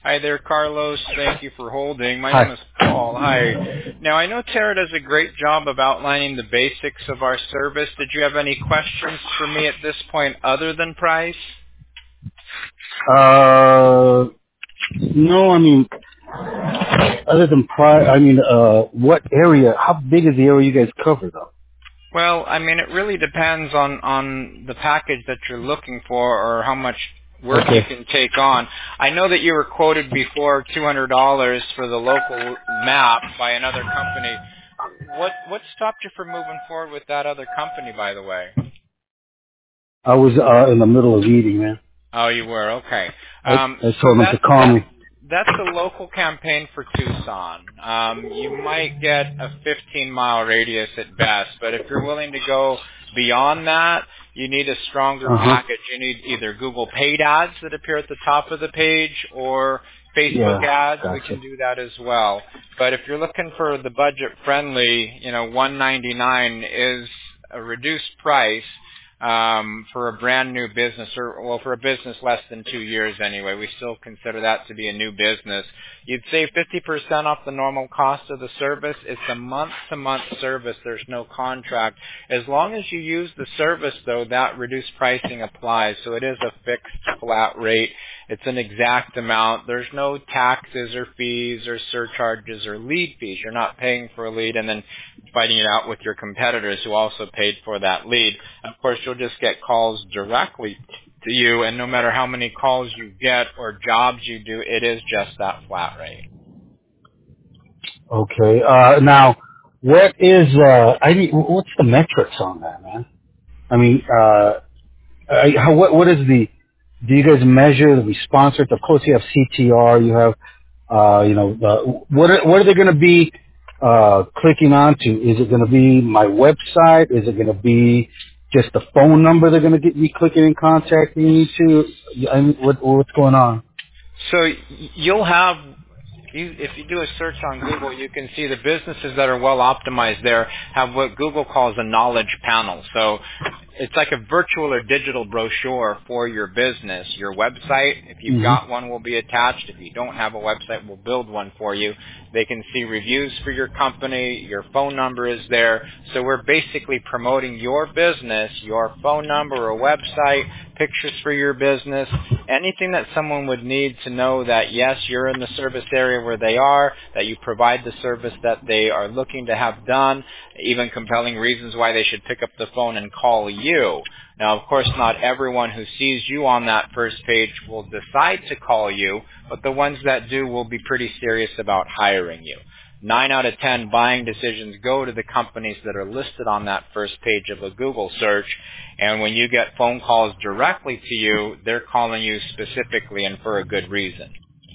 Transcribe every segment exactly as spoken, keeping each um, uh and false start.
Hi there, Carlos. Thank you for holding. My name Hi. is Paul. Hi. Now, I know Tara does a great job of outlining the basics of our service. Did you have any questions for me at this point other than price? Uh, no, I mean, other than prior, I mean, uh, what area, how big is the area you guys cover, though? Well, I mean, it really depends on, on the package that you're looking for or how much work you Okay. can take on. I know that you were quoted before two hundred dollars for the local map by another company. What what stopped you from moving forward with that other company, by the way? I was, uh, in the middle of eating, man. Oh, you were, okay. I, Um, I so told them to that's call that me. that's the local campaign for Tucson. Um, you might get a fifteen mile radius at best, but if you're willing to go beyond that, you need a stronger Uh-huh. package. You need either Google paid ads that appear at the top of the page or Facebook Yeah, ads. We gotcha. can do that as well. But if you're looking for the budget friendly, you know, one ninety-nine is a reduced price um, for a brand new business, or well, for a business less than two years anyway. We still consider that to be a new business. You'd save fifty percent off the normal cost of the service. It's a month-to-month service. There's no contract. As long as you use the service, though, that reduced pricing applies. So it is a fixed flat rate. It's an exact amount. There's no taxes or fees or surcharges or lead fees. You're not paying for a lead and then fighting it out with your competitors who also paid for that lead. Of course, you'll just get calls directly to you, and no matter how many calls you get or jobs you do, it is just that flat rate. Okay, uh, now, what is, uh, I mean, what's the metrics on that, man? I mean, uh, I, how, what, what is the, do you guys measure the response rate? Of course, you have C T R, you have, uh, you know, uh, what are, what are they going to be uh, clicking onto? Is it going to be my website? Is it going to be just the phone number they're going to get me clicking and contacting me to? I mean, what, what's going on? So y- you'll have, you, if you do a search on Google, you can see the businesses that are well optimized there have what Google calls a knowledge panel. So it's like a virtual or digital brochure for your business. Your website, if you've hmm got one, will be attached. If you don't have a website, we'll build one for you. They can see reviews for your company. Your phone number is there. So we're basically promoting your business, your phone number or website, pictures for your business, anything that someone would need to know that, yes, you're in the service area where they are, that you provide the service that they are looking to have done, even compelling reasons why they should pick up the phone and call you. Now, of course, not everyone who sees you on that first page will decide to call you, but the ones that do will be pretty serious about hiring you. Nine out of ten buying decisions go to the companies that are listed on that first page of a Google search, and when you get phone calls directly to you, they're calling you specifically and for a good reason.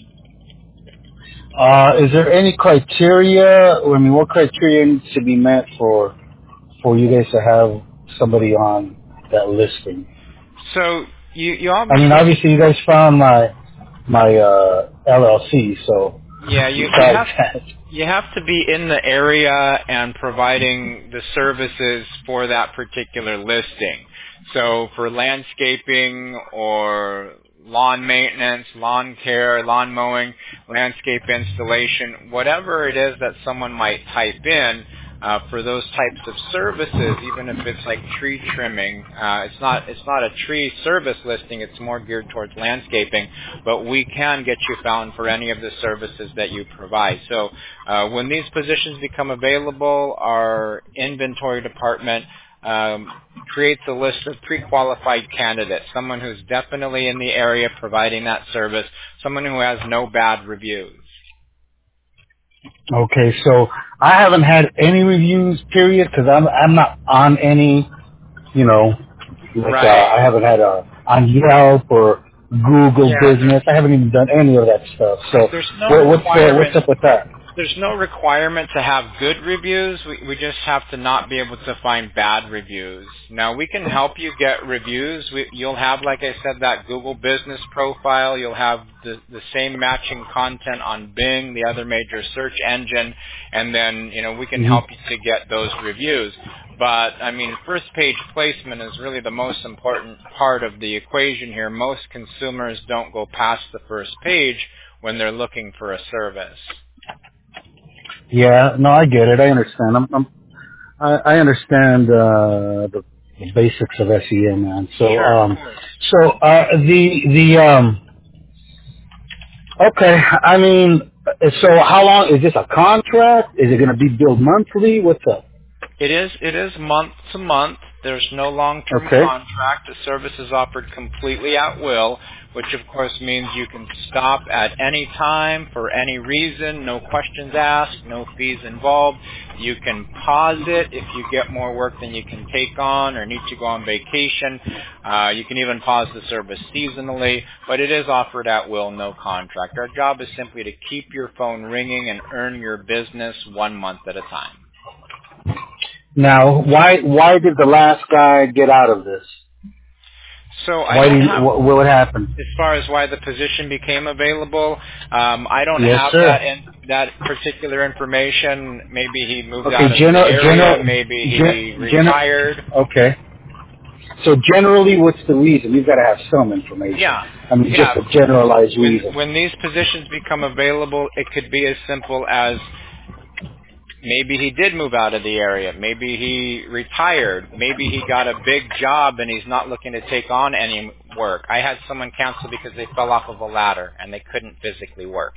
Uh, is there any criteria? I mean, what criteria needs to be met for for you guys to have somebody on that listing? So you, you I mean, obviously, obviously, you guys found my my uh, L L C. So yeah, you, you besides have that, you have to be in the area and providing the services for that particular listing. So for landscaping or lawn maintenance, lawn care, lawn mowing, landscape installation, whatever it is that someone might type in, uh, for those types of services, even if it's like tree trimming, uh, it's not it's not a tree service listing. It's more geared towards landscaping, but we can get you found for any of the services that you provide. So uh, when these positions become available, our inventory department um, creates a list of pre-qualified candidates, someone who's definitely in the area providing that service, someone who has no bad reviews. okay. So I haven't had any reviews, period, because I'm I'm not on any, you know, like uh, Right. I haven't had a on Yelp or Google Yeah, there, Business. I haven't even done any of that stuff. So there's no what, what's uh, requirement what's up with that? There's no requirement to have good reviews. We, we just have to not be able to find bad reviews. Now, we can help you get reviews. We, you'll have, like I said, that Google business profile. You'll have the, the same matching content on Bing, the other major search engine, and then, you know, we can hmm help you to get those reviews. But, I mean, first page placement is really the most important part of the equation here. Most consumers don't go past the first page when they're looking for a service. Yeah, no, I get it. I understand. I'm, I'm I, I understand uh, the, the basics of S E M, man. So, Sure. um, so uh, the the um, okay. I mean, so how long is this a contract? Is it going to be billed monthly? What's up? It is it is month to month. There's no long-term Okay. contract. The service is offered completely at will, which of course means you can stop at any time for any reason, no questions asked, no fees involved. You can pause it if you get more work than you can take on or need to go on vacation. Uh, you can even pause the service seasonally, but it is offered at will, no contract. Our job is simply to keep your phone ringing and earn your business one month at a time. Now, why why did the last guy get out of this? So I Why don't did have, what, what happened? as far as why the position became available, um, I don't Yes, have sir. that in, that particular information. Maybe he moved Okay, out of the general, area. general, Maybe he gen, general. retired. Okay. So generally, what's the reason? You've got to have some information. Yeah, I mean, just yeah. a generalized When reason. when these positions become available, it could be as simple as maybe he did move out of the area. Maybe he retired. Maybe he got a big job and he's not looking to take on any work. I had someone cancel because they fell off of a ladder and they couldn't physically work.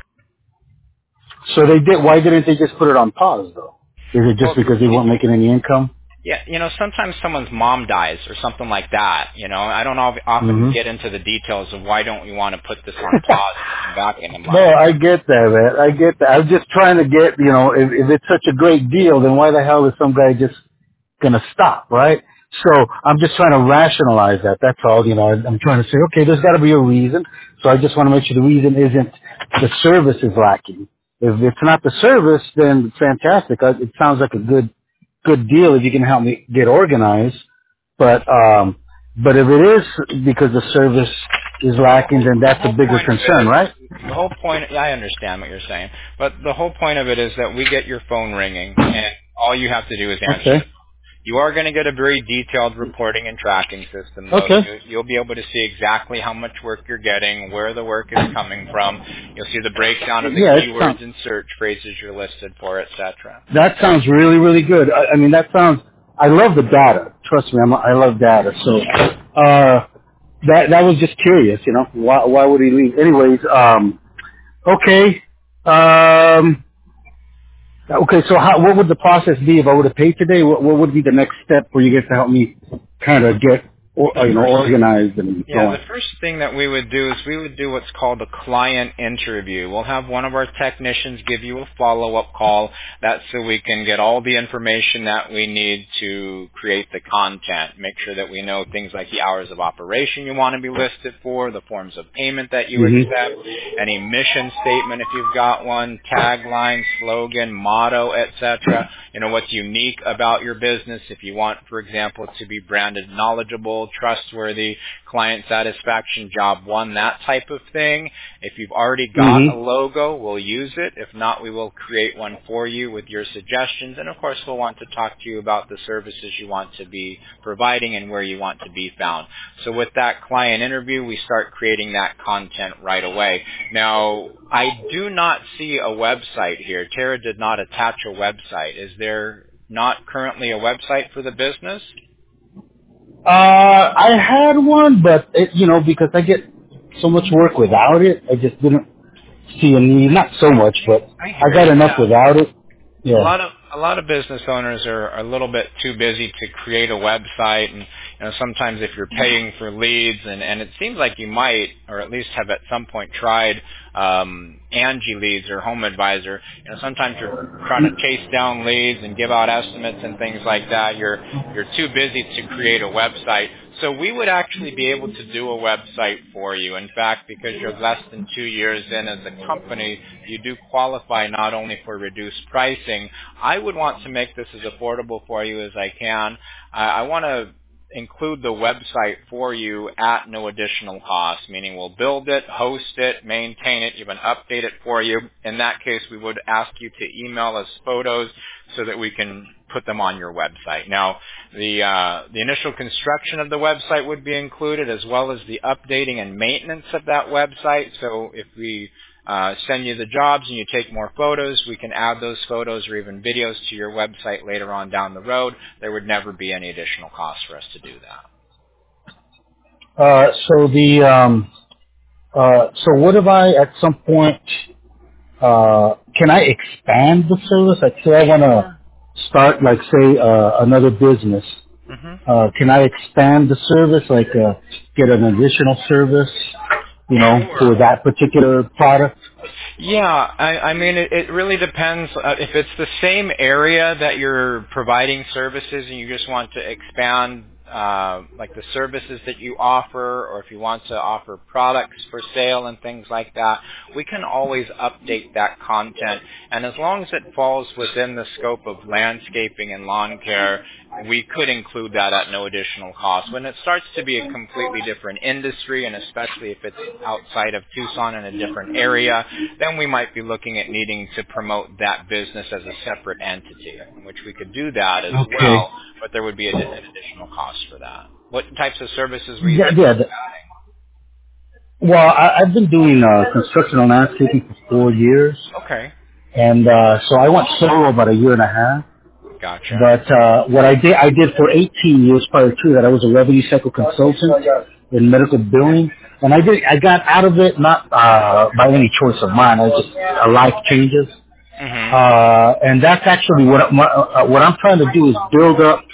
So they did. Why didn't they just put it on pause, though? Is it just Well, because they weren't making any income? yeah, you know, sometimes someone's mom dies or something like that. You know, I don't of- often Mm-hmm. get into the details of why don't we want to put this on pause and back in a month. No, I get that, man. I get that. I'm just trying to get, you know, if, if it's such a great deal, then why the hell is some guy just gonna stop, right? So I'm just trying to rationalize that. That's all, you know. I'm trying to say, okay, there's got to be a reason. So I just want to make sure the reason isn't the service is lacking. If it's not the service, then fantastic. Uh, It sounds like a good, good deal if you can help me get organized. But, um, but if it is because the service is lacking, then The that's a whole bigger point of it concern, is, right? the whole point, yeah, I understand what you're saying, but the whole point of it is that we get your phone ringing and all you have to do is answer Okay. the You are going to get a very detailed reporting and tracking system, though. Okay. You, you'll be able to see exactly how much work you're getting, where the work is coming from. You'll see the breakdown of the Yeah, it keywords sounds, and search phrases you're listed for, et cetera. that sounds really, really good. I, I mean, that sounds, I love the data. Trust me, I'm, I love data. So, uh, that, that was just curious, you know, why, why would he leave? Anyways, um, okay. Um, okay, so how, what would the process be if I were to pay today? What, what would be the next step for you guys to help me kind of get, or, The you know, first organized and Yeah, the going? first thing that we would do is we would do what's called a client interview. We'll have one of our technicians give you a follow-up call. That's so we can get all the information that we need to create the content. Make sure that we know things like the hours of operation you want to be listed for, the forms of payment that you hmm accept, any mission statement if you've got one, tagline, slogan, motto, et cetera. You know, what's unique about your business if you want, for example, to be branded knowledgeable, trustworthy, client satisfaction, job one, that type of thing. If you've already got hmm a logo, we'll use it. If not, we will create one for you with your suggestions. And of course, we'll want to talk to you about the services you want to be providing and where you want to be found. So with that client interview, we start creating that content right away. Now, I do not see a website here. Tara did not attach a website. Is there not currently a website for the business? Uh, I had one, but it, you know, because I get so much work without it, I just didn't see a need. Not so much, but I I hear got you. enough Yeah. without it. A Yeah. lot of a lot of business owners are, are a little bit too busy to create a website, and you know sometimes if you're paying for leads, and, and it seems like you might, or at least have at some point tried um, Angie Leads or Home Advisor. You know sometimes you're trying to chase down leads and give out estimates and things like that. You're you're too busy to create a website. So we would actually be able to do a website for you. In fact, because you're less than two years in as a company, you do qualify not only for reduced pricing. I would want to make this as affordable for you as I can. Uh, I want to include the website for you at no additional cost, meaning we'll build it, host it, maintain it, even update it for you. In that case, we would ask you to email us photos so that we can put them on your website. Now, the uh, the initial construction of the website would be included, as well as the updating and maintenance of that website. So if we uh, send you the jobs and you take more photos, we can add those photos or even videos to your website later on down the road. There would never be any additional cost for us to do that. Uh, so the um, uh, so what if I at some point uh, can I expand the service? Like say I want to start like say uh, another business. Mm-hmm. Uh, can I expand the service? Like uh, get an additional service, you know, for that particular product? Yeah, I, I mean, it, it really depends. Uh, if it's the same area that you're providing services and you just want to expand, uh, like the services that you offer, or if you want to offer products for sale and things like that, we can always update that content. And as long as it falls within the scope of landscaping and lawn care, we could include that at no additional cost. When it starts to be a completely different industry, and especially if it's outside of Tucson in a different area, then we might be looking at needing to promote that business as a separate entity, in which we could do that as Okay. well, but there would be an additional cost for that. What types of services were you Yeah, looking yeah. at The, adding? well, I, I've been doing uh, construction and landscaping for four years, Okay. and uh, so I went solo about a year and a half. Gotcha. But uh, what I did, I did for eighteen years prior to that. I was a revenue cycle consultant in medical billing, and I did. I got out of it not uh, by any choice of mine. I just uh, life changes, Mm-hmm. uh, and that's actually what my, uh, what I'm trying to do is build up.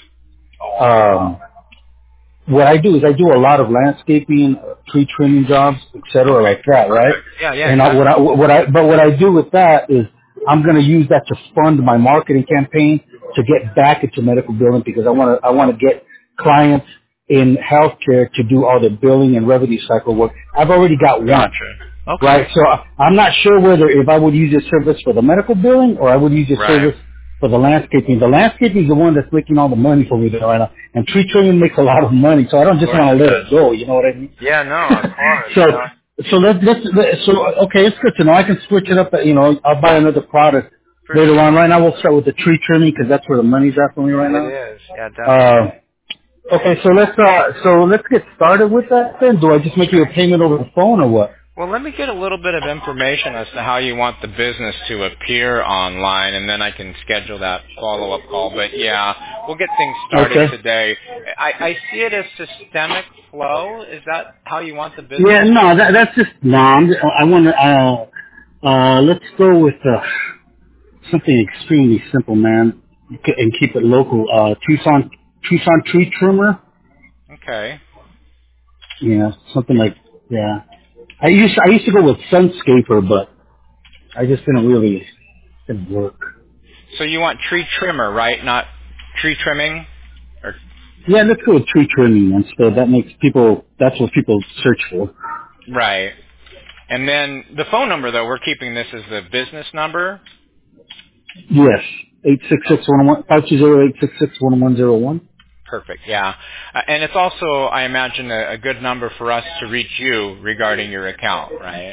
Um, what I do is I do a lot of landscaping, uh, tree trimming jobs, et cetera, Okay. like that, right? Yeah, yeah, And I, what I, what I, but what I do with that is I'm going to use that to fund my marketing campaign to get back into medical billing because I want to, I want to get clients in healthcare to do all the billing and revenue cycle work. I've already got one. Gotcha. Okay. Right, so I- I'm not sure whether if I would use your service for the medical billing or I would use your Right. service for the landscaping. The landscaping is the one that's making all the money for me there right now, and tree trimming makes a lot of money, so I don't just want to let it go. You know what I mean? Yeah, no, of course. so, No. so let's let's let- so okay, it's good to know. I can switch it up. You know, I'll buy another product For later sure. on. Right now, we'll start with the tree trimming because that's where the money's at for me right now. It is. Yeah, definitely. Uh, okay, so let's uh, so let's get started with that then. Do I just make you a payment over the phone or what? Well, let me get a little bit of information as to how you want the business to appear online, and then I can schedule that follow-up call. But yeah, we'll get things started Okay. today. I, I see it as systemic flow. Is that how you want the business? Yeah, no, that, that's just no. I'm, I want to. Uh, uh, let's go with uh, something extremely simple, man, and keep it local. Uh, Tucson, Tucson tree trimmer. Okay. Yeah, something like yeah. I used I used to go with Sunscaper, but I just didn't really didn't work. So you want tree trimmer, right? Not tree trimming? Or Yeah, let's go with tree trimming instead. That makes people. That's what people search for. right. And then the phone number, though, we're keeping this as the business number. Yes, eight six six one one five two zero eight six six one one zero one. Perfect, yeah. Uh, and it's also, I imagine, a, a good number for us to reach you regarding your account, right?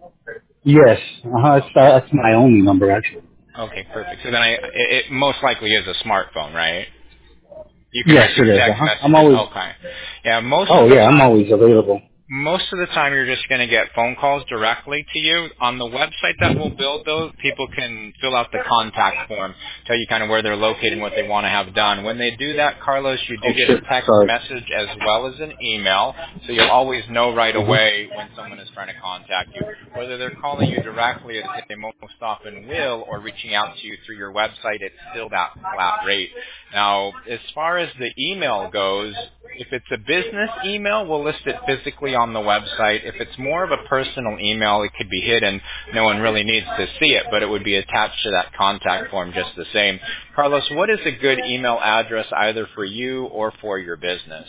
Yes, uh-huh, that's, that's my only number actually. Okay, perfect. So then I, it, it most likely is a smartphone, right? You can Yes, receive it is. text Uh-huh. I'm messages. always. Okay. Yeah, most Oh of the yeah, I'm time, always available. most of the time you're just going to get phone calls directly to you. On the website that we'll build, though, people can fill out the contact form, tell you kind of where they're located and what they want to have done. When they do that, Carlos, you do Oh get a shit, text sorry. message as well as an email, so you'll always know right Uh-huh. away when someone is trying to contact you. Whether they're calling you directly, as they most often will, or reaching out to you through your website, it's still that flat rate. Now, as far as the email goes, if it's a business email, we'll list it physically on the website. If it's more of a personal email, it could be hidden. No one really needs to see it, but it would be attached to that contact form just the same. Carlos, what is a good email address either for you or for your business?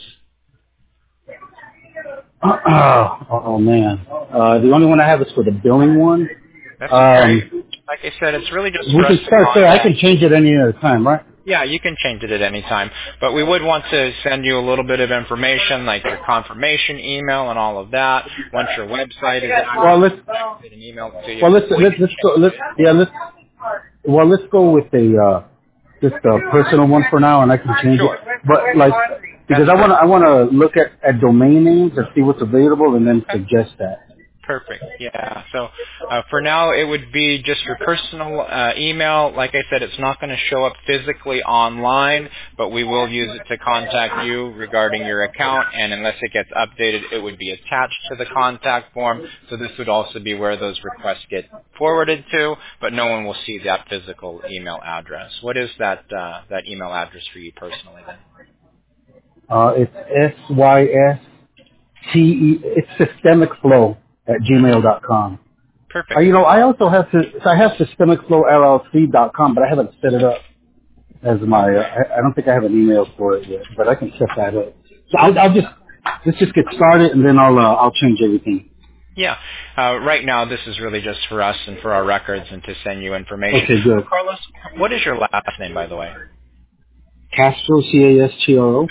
Uh, oh man, uh, the only one I have is for the billing one. That's okay. Um, Like I said, it's really just we for us can to start there. I contact. can change it any other time, right? Yeah, you can change it at any time. But we would want to send you a little bit of information, like your confirmation email and all of that. Once your website is active, Well, let's get an email to you. well let's We let's can let's go. change Let's it. yeah let's well let's go with a uh, just a personal one for now, and I can change Sure. it. But like because That's I want to perfect. I want to look at at domain names and see what's available, and then suggest that. Perfect. Yeah. So uh, for now, it would be just your personal uh, email. Like I said, it's not going to show up physically online, but we will use it to contact you regarding your account. And unless it gets updated, it would be attached to the contact form. So this would also be where those requests get forwarded to, but no one will see that physical email address. What is that uh, that email address for you personally then? Uh, it's S Y S T E, it's systemic flow at gmail dot com. Uh, Perfect. you know, I also have to, so I have systemic flow L L C dot com, but I haven't set it up as my, uh, Okay. I, I don't think I have an email for it yet, but I can set that up. So I'll, I'll just, let's just get started and then I'll, uh, I'll change everything. Yeah. Uh, right now, this is really just for us and for our records and to send you information. Okay, good. Carlos, what is your last name, by the way? Castro, C A S T R O.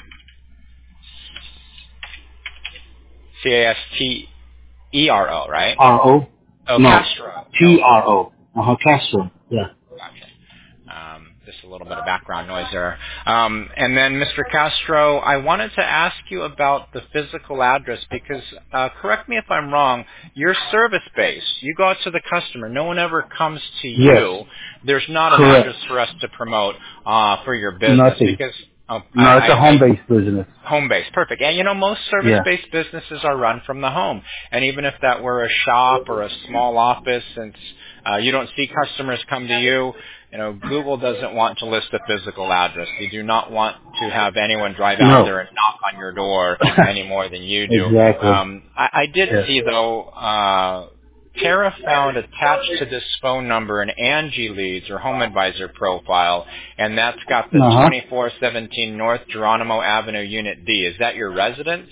C A S T E R O, right? R O. Oh, No. Castro. T No. R O. Uh-huh, Castro. Yeah. Gotcha. Um, just a little bit of background noise there. Um, and then, Mister Castro, I wanted to ask you about the physical address because, uh, correct me if I'm wrong, you're service-based. You go out to the customer. No one ever comes to Yes. you. There's not an Correct. address for us to promote uh, for your business Nothing. because oh, I, No, it's a I, I home-based business. home based, perfect. And you know, most Yeah. service-based businesses are run from the home. And even if that were a shop or a small office, since uh, you don't see customers come to you, you know, Google doesn't want to list a physical address. They do not want to have anyone drive out No. there and knock on your door any more than you do. Exactly. Um, I, I did Yes. see though. Uh, Tara found attached to this phone number an Angie Leads or Home Advisor profile, and that's got the Uh-huh. twenty-four seventeen North Geronimo Avenue, Unit D. Is that your residence?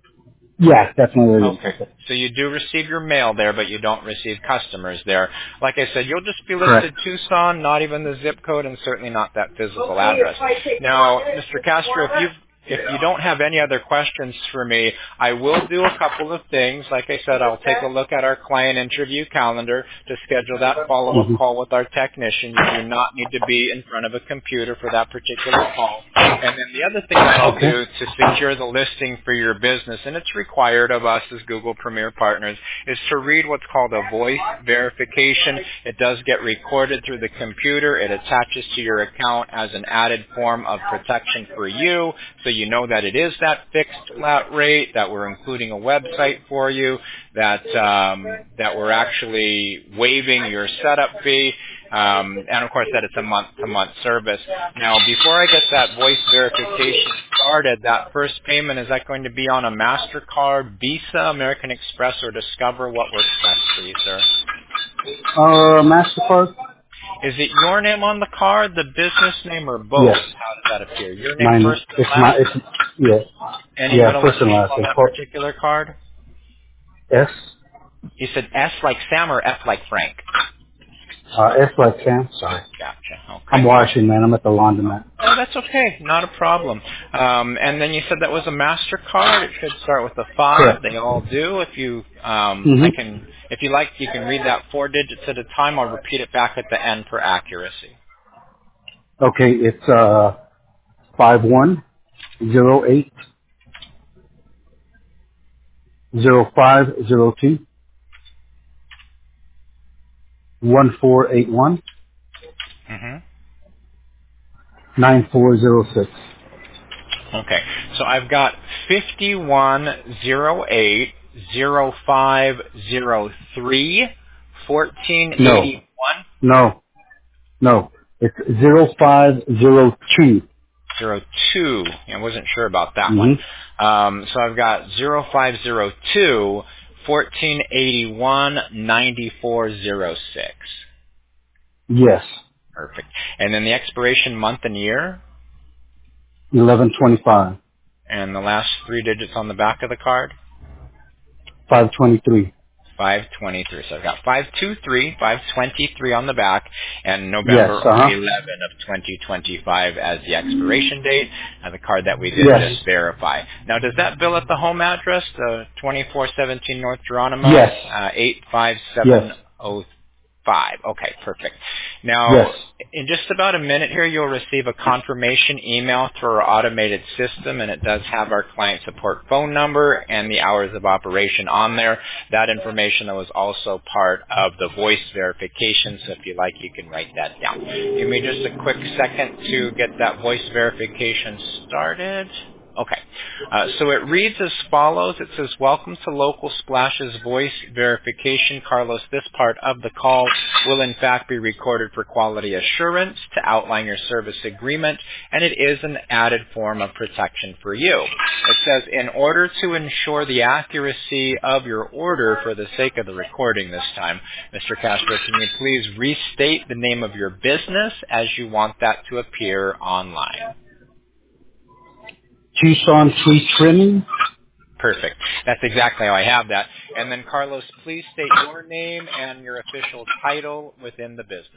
Yeah, definitely. Okay. So you do receive your mail there, but you don't receive customers there. Like I said, you'll just be Correct. listed Tucson, not even the zip code, and certainly not that physical address. Now, Mister Castro, if you've if you don't have any other questions for me, I will do a couple of things. Like I said, I'll take a look at our client interview calendar to schedule that follow-up Mm-hmm. call with our technician. You do not need to be in front of a computer for that particular call. And then the other thing that I'll Okay. do to secure the listing for your business, and it's required of us as Google Premier Partners, is to read what's called a voice verification. It does get recorded through the computer. It attaches to your account as an added form of protection for you, so you know that it is that fixed flat rate, that we're including a website for you, that um, that we're actually waiving your setup fee, um, and of course that it's a month-to-month service. Now, before I get that voice verification started, that first payment, is that going to be on a MasterCard, Visa, American Express, or Discover? What works best for you, sir? Uh, MasterCard? Is it your name on the card, the business name, or both? Yes. How does that appear? Your name Mine, first and it's my, last? it's, yeah. Any Yeah, middle first and initial last on name. that Cor- particular card? S, You said S like Sam or F like Frank? uh, S like Sam. Sorry. Gotcha. I'm Okay. washing, man. I'm at the laundromat. Oh, that's okay. Not a problem. Um, and then you said that was a MasterCard. It should start with a five. Correct. They all do. If you, um, I Mm-hmm. can, if you like, you can read that four digits at a time. I'll repeat it back at the end for accuracy. Okay, it's, uh, five one zero eight zero five zero two one four eight one Mm-hmm. nine four zero six. Okay. So I've got fifty-one zero eight zero five zero three fourteen No, eighty-one no, no. It's zero five zero two. zero two. I wasn't sure about that one. Mm-hmm. Um, so I've got zero five zero two fourteen eighty-one ninety-four zero six. Yes. Perfect. And then the expiration month and year, eleven twenty-five. and the last three digits on the back of the card. five twenty-three. five twenty-three. So I've got five two three, five twenty-three on the back, and Yes, November uh-huh. eleventh of twenty twenty-five as the expiration date, and the card that we did Yes. just verify. Now, does that bill at the home address, the twenty-four seventeen North Geronimo, Yes. uh, eight five seven Yes. oh? Five. Okay, perfect. Now, Yes. in just about a minute here, you'll receive a confirmation email through our automated system, and it does have our client support phone number and the hours of operation on there. That information though, is also part of the voice verification, so if you like, you can write that down. Give me just a quick second to get that voice verification started. Okay. Uh, so it reads as follows. It says, welcome to Local Splash's voice verification. Carlos, this part of the call will in fact be recorded for quality assurance to outline your service agreement, and it is an added form of protection for you. It says, in order to ensure the accuracy of your order for the sake of the recording this time, Mister Castro, can you please restate the name of your business as you want that to appear online? Tucson Tree Trimming. Perfect. That's exactly how I have that. And then, Carlos, please state your name and your official title within the business.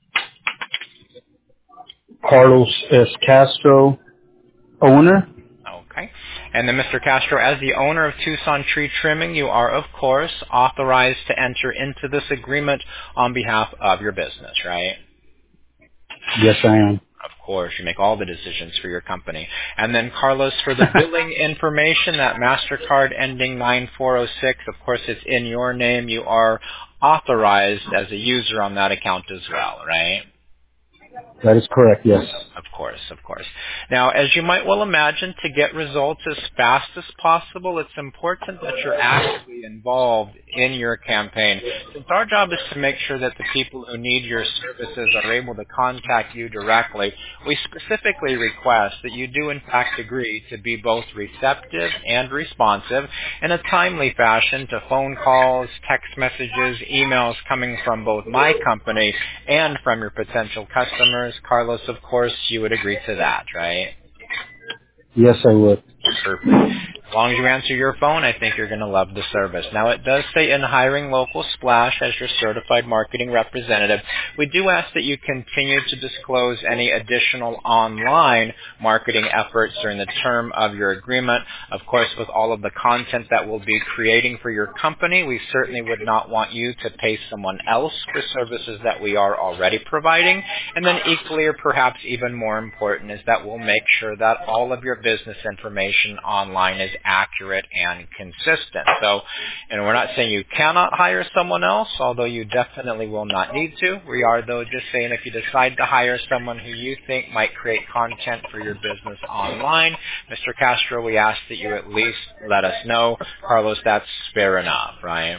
Carlos S. Castro, owner. Okay. And then, Mister Castro, as the owner of Tucson Tree Trimming, you are, of course, authorized to enter into this agreement on behalf of your business, right? Yes, I am. Of course, you make all the decisions for your company. And then, Carlos, for the billing information, that MasterCard ending nine four oh six, of course, it's in your name. You are authorized as a user on that account as well, right? That is correct, yes. Of course, of course. Now, as you might well imagine, to get results as fast as possible, it's important that you're actively involved in your campaign. Since our job is to make sure that the people who need your services are able to contact you directly, we specifically request that you do in fact agree to be both receptive and responsive in a timely fashion to phone calls, text messages, emails coming from both my company and from your potential customers. Carlos, of course, you would agree to that, right? Yes, I would. Perfect. As long as you answer your phone, I think you're going to love the service. Now, it does say in hiring Local Splash as your certified marketing representative, we do ask that you continue to disclose any additional online marketing efforts during the term of your agreement. Of course, with all of the content that we'll be creating for your company, we certainly would not want you to pay someone else for services that we are already providing. And then equally, or perhaps even more important, is that we'll make sure that all of your business information online is accurate and consistent. So, and we're not saying you cannot hire someone else, although you definitely will not need to. We are, though, just saying if you decide to hire someone who you think might create content for your business online, Mister Castro, we ask that you at least let us know. Carlos, that's fair enough, right?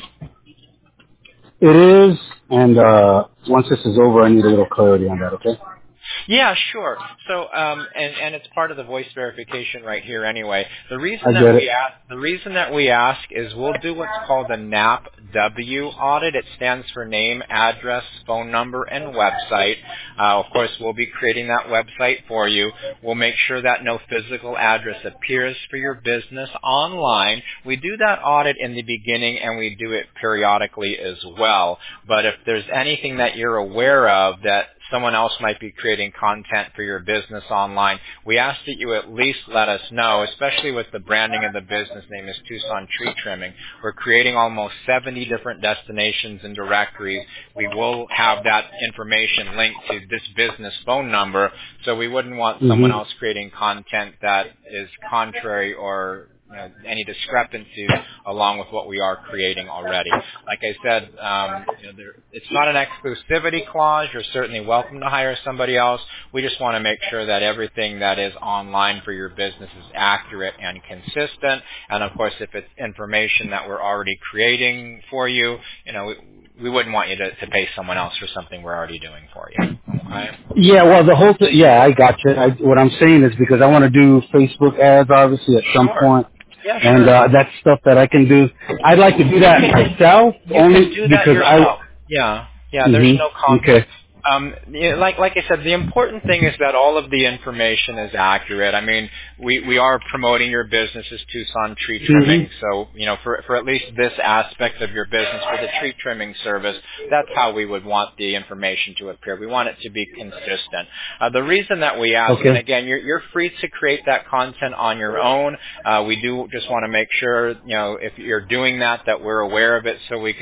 It is, and uh, once this is over, I need a little clarity on that, okay? Yeah, sure. So, um, and, and it's part of the voice verification right here anyway. The reason I that get we it. ask, the reason that we ask is we'll do what's called a N A P W audit. It stands for name, address, phone number, and website. Uh, of course, we'll be creating that website for you. We'll make sure that no physical address appears for your business online. We do that audit in the beginning, and we do it periodically as well. But if there's anything that you're aware of that someone else might be creating content for your business online, we ask that you at least let us know, especially with the branding of the business name is Tucson Tree Trimming. We're creating almost seventy different destinations and directories. We will have that information linked to this business phone number, so we wouldn't want mm-hmm. someone else creating content that is contrary or you know, any discrepancies along with what we are creating already. Like I said, um, you know, there, it's not an exclusivity clause. You're certainly welcome to hire somebody else. We just want to make sure that everything that is online for your business is accurate and consistent. And of course, if it's information that we're already creating for you, you know, we, we wouldn't want you to, to pay someone else for something we're already doing for you. Okay? Yeah, well, the whole thing, yeah, I got you. I, what I'm saying is because I want to do Facebook ads, obviously, at some Sure. point. Yeah, sure. And uh, that's stuff that I can do. I'd like to do that myself, You only can do that because yourself. I. Yeah, yeah. Mm-hmm. There's no conflict. Okay. Um, you know, like like I said, the important thing is that all of the information is accurate. I mean, we, we are promoting your business as Tucson Tree Trimming, Mm-hmm. so you know, for for at least this aspect of your business, for the tree trimming service, that's how we would want the information to appear. We want it to be consistent. Uh, the reason that we ask, Okay. and again, you're you're free to create that content on your own. Uh, we do just want to make sure, you know, if you're doing that, that we're aware of it, so we can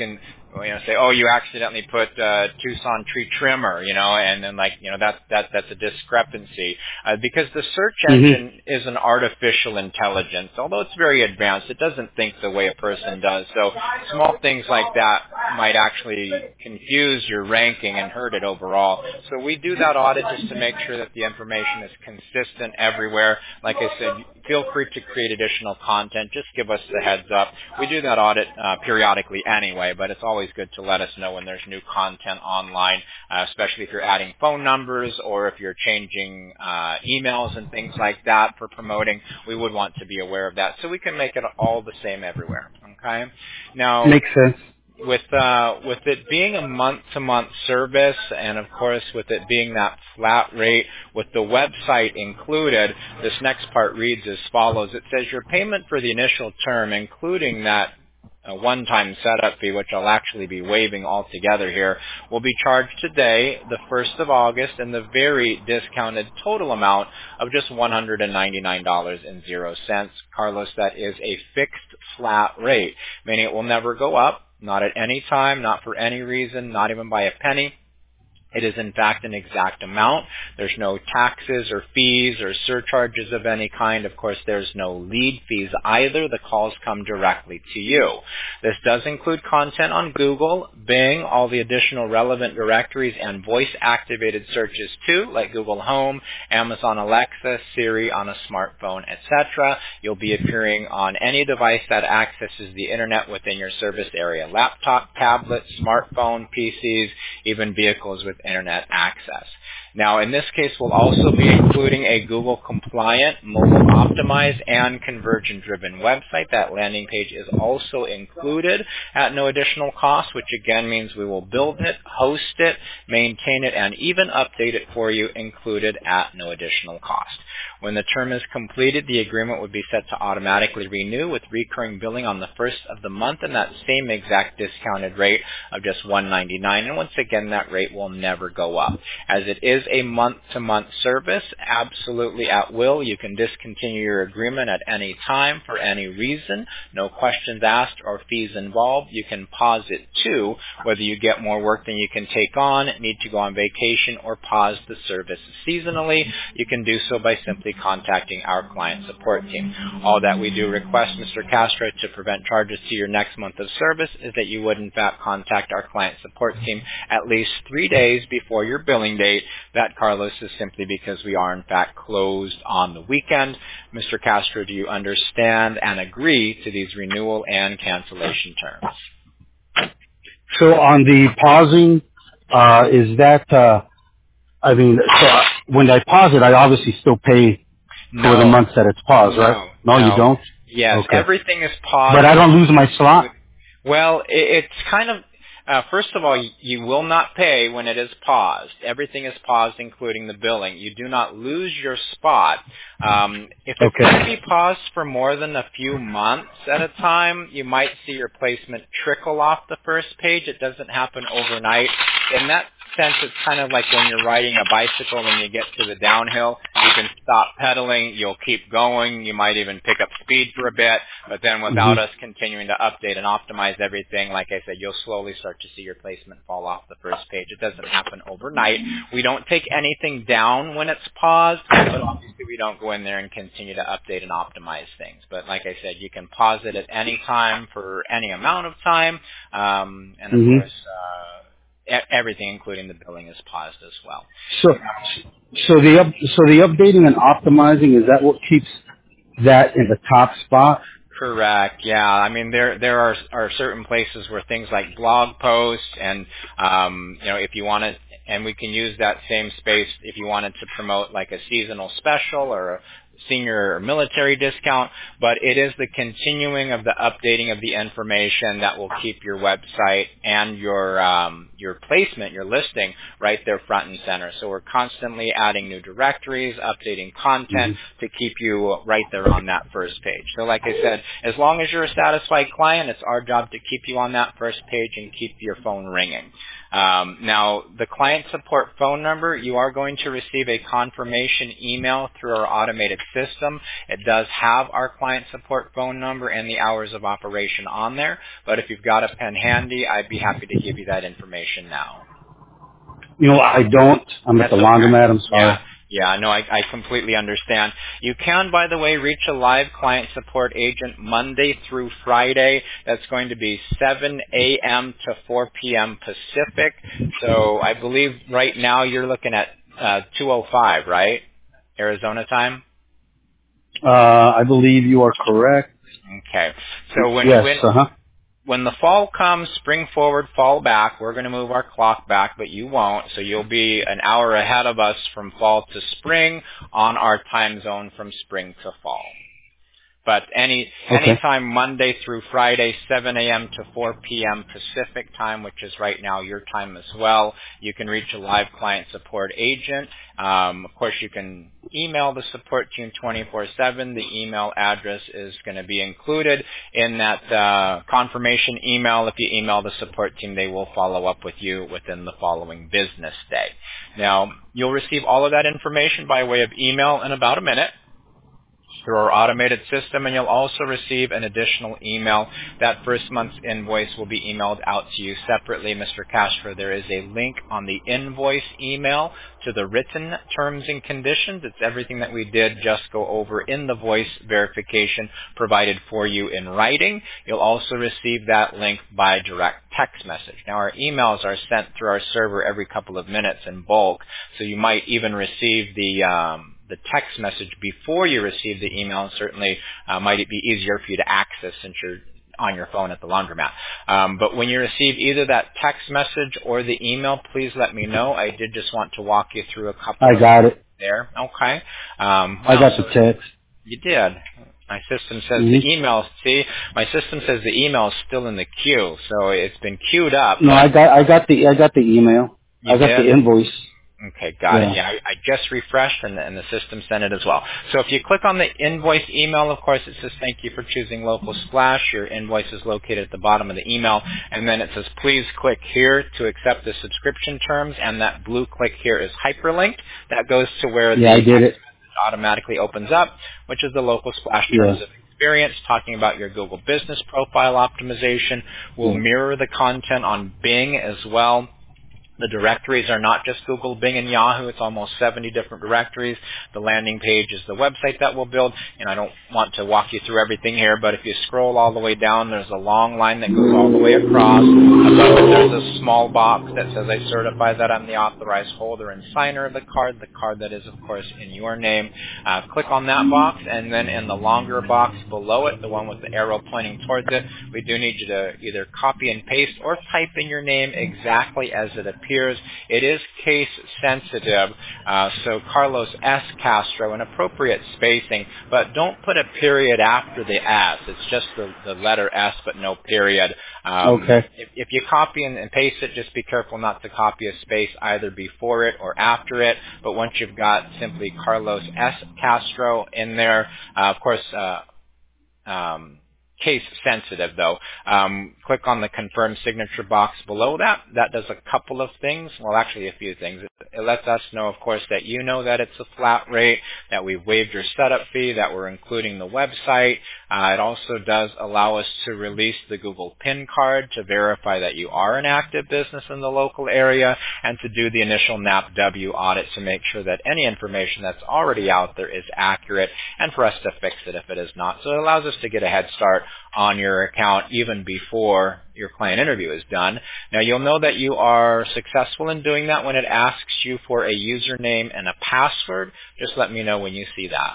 you know, say, oh, you accidentally put uh, Tucson tree trimmer, you know, and then like, you know, that that that's a discrepancy uh, because the search engine Mm-hmm. is an artificial intelligence. Although it's very advanced, it doesn't think the way a person does. So small things like that might actually confuse your ranking and hurt it overall. So we do that audit just to make sure that the information is consistent everywhere. Like I said, feel free to create additional content. Just give us the heads up. We do that audit uh, periodically anyway, but it's always good to let us know when there's new content online, uh, especially if you're adding phone numbers or if you're changing uh, emails and things like that for promoting. We would want to be aware of that so we can make it all the same everywhere. Okay? Now, Makes sense. with uh, with it being a month-to-month service, and of course with it being that flat rate with the website included, this next part reads as follows. It says your payment for the initial term, including that a one-time setup fee, which I'll actually be waiving altogether here, will be charged today, the first of August, in the very discounted total amount of just one hundred ninety-nine dollars and zero cents. Carlos, that is a fixed flat rate, meaning it will never go up, not at any time, not for any reason, not even by a penny. It is in fact an exact amount. There's no taxes or fees or surcharges of any kind. Of course, there's no lead fees either. The calls come directly to you. This does include content on Google, Bing, all the additional relevant directories, and voice-activated searches too, like Google Home, Amazon Alexa, Siri on a smartphone, et cetera. You'll be appearing on any device that accesses the internet within your service area: laptop, tablet, smartphone, P Cs, even vehicles with internet access. Now, in this case, we'll also be including a Google-compliant, mobile-optimized, and conversion-driven website. That landing page is also included at no additional cost, which again means we will build it, host it, maintain it, and even update it for you, included at no additional cost. When the term is completed, the agreement would be set to automatically renew with recurring billing on the first of the month and that same exact discounted rate of just one hundred ninety-nine dollars. And once again, that rate will never go up. As it is a month-to-month service, absolutely at will. You can discontinue your agreement at any time for any reason. No questions asked or fees involved. You can pause it too, whether you get more work than you can take on, need to go on vacation, or pause the service seasonally. You can do so by simply contacting our client support team. All that we do request, Mister Castro, to prevent charges to your next month of service is that you would in fact contact our client support team at least three days before your billing date. That, Carlos, is simply because we are in fact closed on the weekend. Mister Castro, do you understand and agree to these renewal and cancellation terms? So on the pausing, uh, is that, uh, I mean, so when I pause it, I obviously still pay No. for the months that it's paused, No. right? No, No. you don't? Yes, Okay. everything is paused. But I don't lose my slot? Well, it, it's kind of, uh, first of all, you will not pay when it is paused. Everything is paused, including the billing. You do not lose your spot. Um, if it's Okay. going to be paused for more than a few months at a time, you might see your placement trickle off the first page. It doesn't happen overnight. In that sense, it's kind of like when you're riding a bicycle and you get to the downhill. You can stop pedaling, you'll keep going, you might even pick up speed for a bit, but then without Mm-hmm. us continuing to update and optimize everything, like I said, you'll slowly start to see your placement fall off the first page. It doesn't happen overnight. We don't take anything down when it's paused, but obviously we don't go in there and continue to update and optimize things. But like I said, you can pause it at any time for any amount of time, um, and of Mm-hmm. course, uh, everything, including the billing, is paused as well. So, so the up, so the updating and optimizing, is that what keeps that in the top spot? Correct. Yeah. I mean, there there are are certain places where things like blog posts and um, you know, if you want to, and we can use that same space if you wanted to promote like a seasonal special or a senior or military discount, but it is the continuing of the updating of the information that will keep your website and your um, your placement, your listing, right there front and center. So we're constantly adding new directories, updating content Mm-hmm. to keep you right there on that first page. So like I said, as long as you're a satisfied client, it's our job to keep you on that first page and keep your phone ringing. Um, now, the client support phone number, you are going to receive a confirmation email through our automated system. It does have our client support phone number and the hours of operation on there, but if you've got a pen handy, I'd be happy to give you that information now. You know, I don't. I'm at That's the okay. laundromat. I'm sorry. Yeah. Yeah, no, I, I completely understand. You can, by the way, reach a live client support agent Monday through Friday. That's going to be seven a.m. to four p.m. Pacific. So I believe right now you're looking at uh, two oh five, right? Arizona time? Uh, I believe you are correct. Okay. So when Yes. when Uh huh. when the fall comes, spring forward, fall back, we're going to move our clock back, but you won't. So you'll be an hour ahead of us from fall to spring on our time zone from spring to fall. But any Okay. anytime Monday through Friday, seven a.m. to four p.m. Pacific time, which is right now your time as well, you can reach a live client support agent. Um, of course, you can email the support team twenty-four seven. The email address is going to be included in that uh, confirmation email. If you email the support team, they will follow up with you within the following business day. Now, you'll receive all of that information by way of email in about a minute through our automated system, and you'll also receive an additional email. That first month's invoice will be emailed out to you separately, Mister Castro. There is a link on the invoice email to the written terms and conditions. It's everything that we did just go over in the voice verification provided for you in writing. You'll also receive that link by direct text message. Now, our emails are sent through our server every couple of minutes in bulk, so you might even receive the um, the text message before you receive the email. And certainly uh, might it be easier for you to access since you're on your phone at the laundromat. Um, but when you receive either that text message or the email, please let me know. I did just want to walk you through a couple I of got it. there. Okay. Um, I wow, got so the text. you did. My system says Mm-hmm. the email, see, my system says the email is still in the queue, so it's been queued up. No, I got I got the I got the email. You I got did? the invoice. Okay, got it. Yeah. Yeah, I, I just refreshed and the, and the system sent it as well. So if you click on the invoice email, of course, it says thank you for choosing Local Splash. Your invoice is located at the bottom of the email. And then it says please click here to accept the subscription terms. And that blue click here is hyperlinked. That goes to where Yeah, the I did it. automatically opens up, which is the Local Splash Yeah. terms of experience, talking about your Google business profile optimization. We'll Yeah. mirror the content on Bing as well. The directories are not just Google, Bing, and Yahoo. It's almost seventy different directories. The landing page is the website that we'll build. And I don't want to walk you through everything here, but if you scroll all the way down, there's a long line that goes all the way across. Above it, there's a small box that says, I certify that I'm the authorized holder and signer of the card, the card that is, of course, in your name. Uh, click on that box, and then in the longer box below it, the one with the arrow pointing towards it, we do need you to either copy and paste or type in your name exactly as it appears. It is case sensitive, uh, so Carlos S. Castro, an appropriate spacing, but don't put a period after the S. It's just the, the letter S, but no period. Um, Okay. if, if you copy and, and paste it, just be careful not to copy a space either before it or after it. But once you've got simply Carlos S. Castro in there, uh, of course, uh, um, case sensitive though. Um, click on the confirm signature box below that. That does a couple of things. Well, actually a few things. It, it lets us know, of course, that you know that it's a flat rate, that we've waived your setup fee, that we're including the website. Uh, it also does allow us to release the Google PIN card to verify that you are an active business in the local area, and to do the initial N A P W audit to make sure that any information that's already out there is accurate, and for us to fix it if it is not. So it allows us to get a head start on your account even before your client interview is done. Now, you'll know that you are successful in doing that when it asks you for a username and a password. Just let me know when you see that.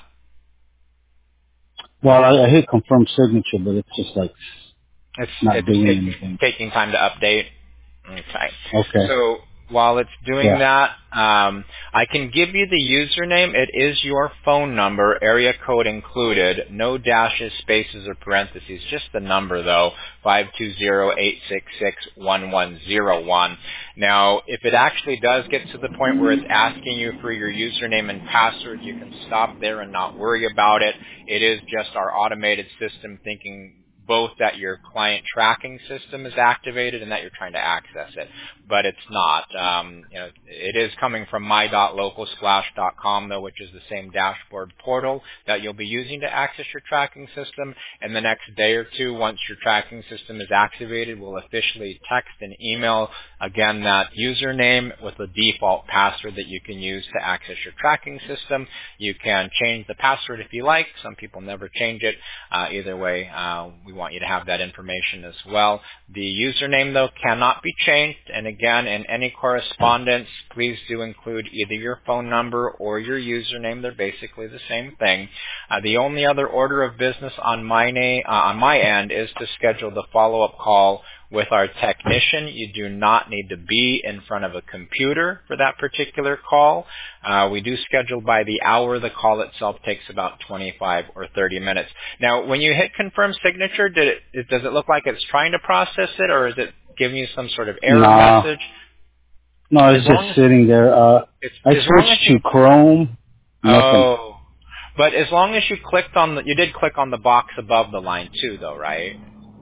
Well, I, I hit confirm signature, but it's just like It's, not it's doing taking, anything. taking time to update. Okay. Okay. So while it's doing Yeah. that, um, I can give you the username. It is your phone number, area code included, no dashes, spaces, or parentheses, just the number though, five two zero, eight six six, one one zero one. Now, if it actually does get to the point where it's asking you for your username and password, you can stop there and not worry about it. It is just our automated system thinking both that your client tracking system is activated and that you're trying to access it, but it's not. Um, you know, it is coming from my dot local splash dot com though, which is the same dashboard portal that you'll be using to access your tracking system. And the next day or two, once your tracking system is activated, we'll officially text and email again that username with a default password that you can use to access your tracking system. You can change the password if you like. Some people never change it. Uh, either way, uh, we want you to have that information as well. The username, though, cannot be changed. And again, in any correspondence, please do include either your phone number or your username. They're basically the same thing. Uh, the only other order of business on my, na- uh, on my end is to schedule the follow-up call with our technician. You do not need to be in front of a computer for that particular call. Uh, we do schedule by the hour. The call itself takes about twenty-five or thirty minutes. Now, when you hit confirm signature, did it, it, does it look like it's trying to process it, or is it giving you some sort of error No. message? No, it's just as, sitting there. Uh, it's, I as long as switched you, to Chrome. Nothing. Oh. But as long as you clicked on the, you did click on the box above the line too, though, right?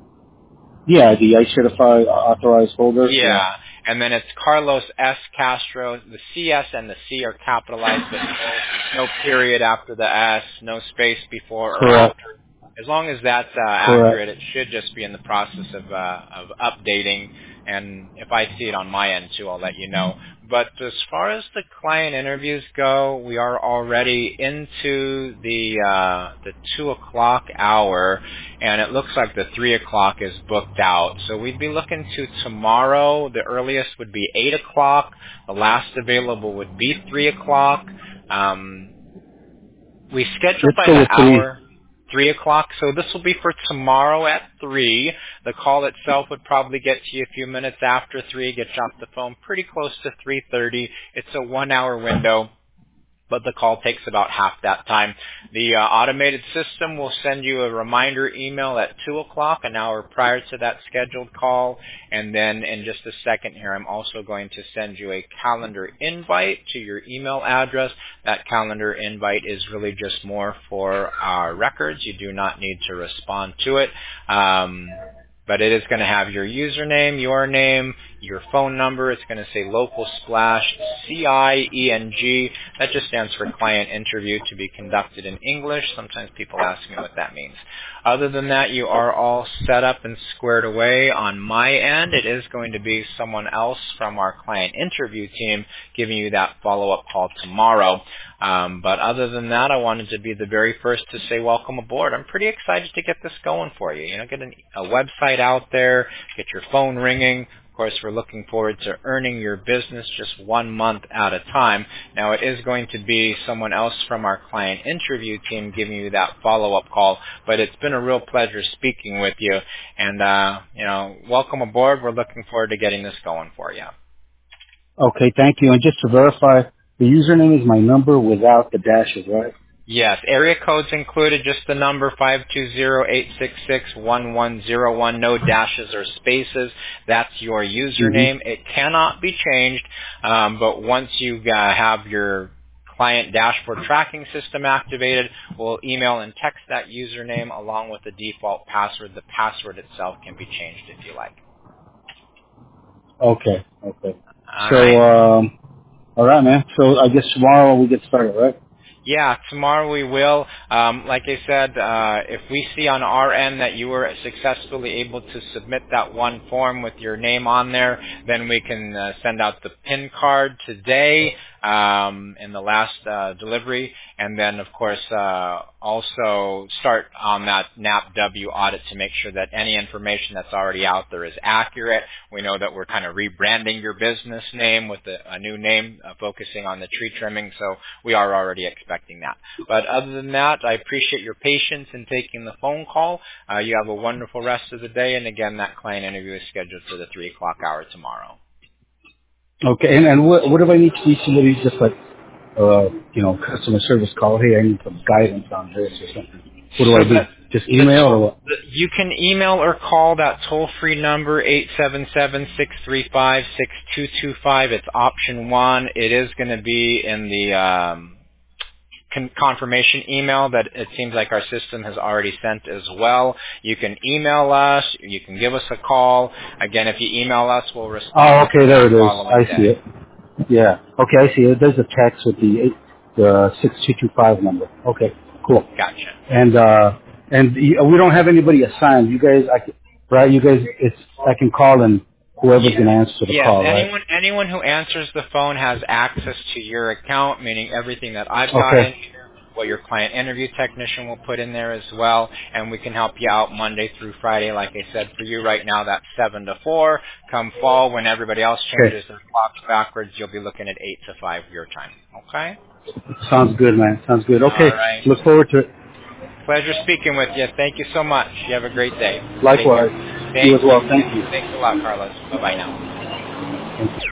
Yeah, the I certify authorized holder. Yeah. Yeah. And then it's Carlos S. Castro. The C S and the C are capitalized, but no, no period after the S, no space before or Correct. after. As long as that's uh, accurate, it should just be in the process of uh, of updating. And if I see it on my end too, I'll let you know. But as far as the client interviews go, we are already into the uh, the two o'clock hour, and it looks like the three o'clock is booked out. So we'd be looking to tomorrow. The earliest would be eight o'clock. The last available would be three o'clock. Um, we scheduled Let's by go the with three. hour. Three o'clock, so this will be for tomorrow at three. The call itself would probably get to you a few minutes after three, get you off the phone pretty close to three thirty. It's a one-hour window, but the call takes about half that time. The uh, automated system will send you a reminder email at two o'clock, an hour prior to that scheduled call. And then in just a second here, I'm also going to send you a calendar invite to your email address. That calendar invite is really just more for our records. You do not need to respond to it. Um, But it is going to have your username, your name, your phone number. It's going to say Local Splash, C I E N G. That just stands for client interview to be conducted in English. Sometimes people ask me what that means. Other than that, you are all set up and squared away on my end. It is going to be someone else from our client interview team giving you that follow-up call tomorrow. Um, but other than that, I wanted to be the very first to say welcome aboard. I'm pretty excited to get this going for you. You know, get an, a website out there, get your phone ringing. Of course, we're looking forward to earning your business just one month at a time. Now, it is going to be someone else from our client interview team giving you that follow-up call, but it's been a real pleasure speaking with you. And, uh, you know, welcome aboard. We're looking forward to getting this going for you. Okay, thank you. And just to verify, the username is my number without the dashes, right? Yes, area codes included, just the number five two zero, eight six six, one one zero one, no dashes or spaces. That's your username. Mm-hmm. It cannot be changed, um, but once you uh, have your client dashboard tracking system activated, we'll email and text that username along with the default password. The password itself can be changed if you like. Okay, okay. All so, right. um, all right, man. So I guess tomorrow we get started, right? Yeah, tomorrow we will. Um, like I said, uh, if we see on our end that you were successfully able to submit that one form with your name on there, then we can uh, send out the PIN card today um, in the last uh, delivery, and then, of course, uh, also start on that N A P W audit to make sure that any information that's already out there is accurate. We know that we're kind of rebranding your business name with a, a new name, uh, focusing on the tree trimming, so we are already expecting that. But other than that, I appreciate your patience in taking the phone call. Uh, you have a wonderful rest of the day, and again, that client interview is scheduled for the three o'clock hour tomorrow. Okay, and, and what, what if I need to be somebody just like, uh, you know, customer service call? Hey, I need some guidance on this or something. What do So I do? that, Just email or what? You can email or call that toll-free number, eight seven seven, six three five, six two two five. It's option one. It is going to be in the um, con- confirmation email that it seems like our system has already sent as well. You can email us. You can give us a call. Again, if you email us, we'll respond. Oh, okay, there it is. Following I day. see it. Yeah. Okay, I see it. There's a text with the eight, the six two two five number. Okay, cool. Gotcha. And uh, and y- we don't have anybody assigned. You guys, I, c- right? You guys, it's I can call and whoever's Yes. going to answer the Yes. call, right? Anyone anyone who answers the phone has access to your account, meaning everything that I've got Okay. in here, what your client interview technician will put in there as well, and we can help you out Monday through Friday. Like I said, for you right now, that's seven to four. Come fall, when everybody else Okay. changes their clocks backwards, you'll be looking at eight to five your time. Okay? Sounds good, man. Sounds good. All Okay. right. Look forward to it. Pleasure speaking with you. Thank you so much. You have a great day. Take care. Likewise. You Thank as well. you. Thank you. Thanks a lot, Carlos. Bye-bye now. Thank you.